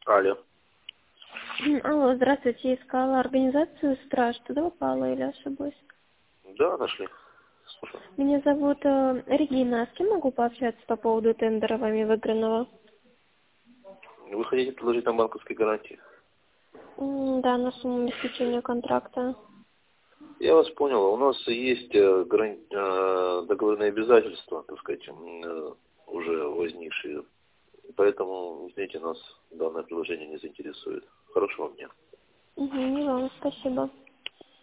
Алло. Алло, здравствуйте, искала организацию «Страж». Туда попала или ошиблась? Да, нашли. Слушай. Меня зовут Регина. С кем могу пообщаться по поводу тендера вами выигранного? Вы хотите предложить нам банковские гарантии? Да, на сумму обеспечения контракта. Я вас понял. У нас есть договорные обязательства, так сказать, уже возникшие. Поэтому, извините, нас данное предложение не заинтересует. Хорошего вам дня. Не вам, спасибо.